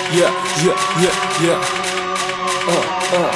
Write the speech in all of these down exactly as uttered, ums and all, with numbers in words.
Yeah, yeah, yeah, yeah. Ah, ah.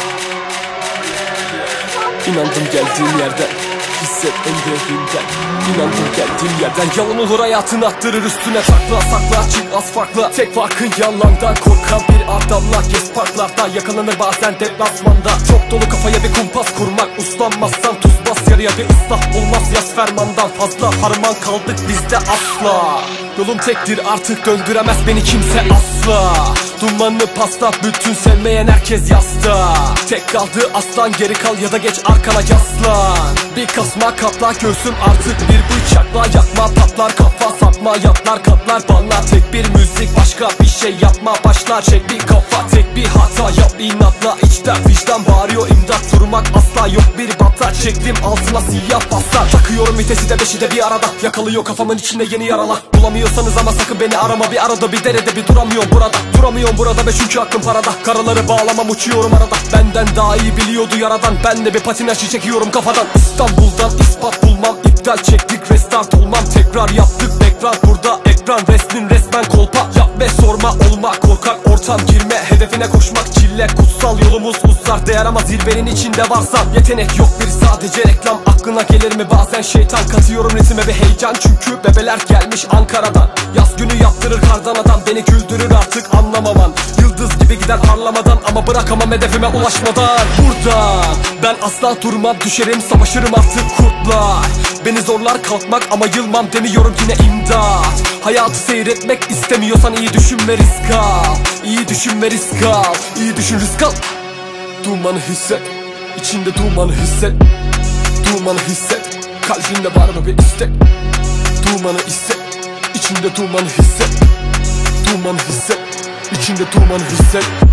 İnandım geldiğim yerden, hisset en derinden. İnandım geldiğim yerden, yalan olur hayatını attırır üstüne. Takla sakla çık az farklı, tek farkın yalandan. Korkan bir adamla gez parklarda, yakalanır bazen deplasmanda. Çok dolu kafaya bir kumpas kurmak, uslanmazsan tuz bas yarıya bir ıslah olmaz. Yaz fermandan fazla harman kaldık bizde asla. Yolum tektir artık, döndüremez beni kimse asla. Dumanını pasla, bütün sevmeyen herkes yasta. Tek kaldı aslan, geri kal ya da geç arkana yaslan. Bir kasma katla göğsüm artık bir bıçakla. Yakma patlar kafa, sapma yatlar katlar banlar. Tek bir müzik, başka bir şey yapma başlar. Çek bir kafa, tek bir hata yap inatla. İçten vicdan bağırıyor imdat, durmak asla yok bir bata. Çektim altına siyah paslar, takıyorum vitesi de beşi de bir arada. Yakalıyor kafamın içinde yeni yaralar. Bulamıyorsanız ama sakın beni arama, bir arada bir derede bir duramıyorum burada. Duramıyorum burada be çünkü aklım parada. Karaları bağlamam, uçuyorum arada. Benden daha iyi biliyordu yaradan, ben de bir patinajı çekiyorum kafadan. İstanbul'dan ispat bulmam, iptal çektik restart olmam. Tekrar yaptık tekrar burada ekran, resmin resmen kolpa. Yap ve sorma olma korkak ortam, girme hedefine koşmak çile. Kutsal yolumuz uzar değer ama zirvenin içinde varsa yetenek yok bir sadece reklam. Aklına gelir mi bazen şeytan, katıyorum ritme bir heyecan. Çünkü bebeler gelmiş Ankara'dan, yaz günü yaptırır kardan adam. Beni güldürür artık anlamaman, yıldız gibi gider parlamadan. Ama bırakamam hedefime ulaşmadan. Burada ben asla durmam, düşerim savaşırım artık kurtlar. Beni zorlar kalkmak ama yılmam, demiyorum yine imdat. Hayatı seyretmek istemiyorsan iyi düşün ve risk al. İyi düşün ve risk al, iyi düşün risk al. Dumanı hisset, içinde dumanı hisset. Dumanı hisset, kalbinde var mı bir istek. Dumanı hisset, içinde dumanı hisset. Dumanı hisset, içinde dumanı hisset.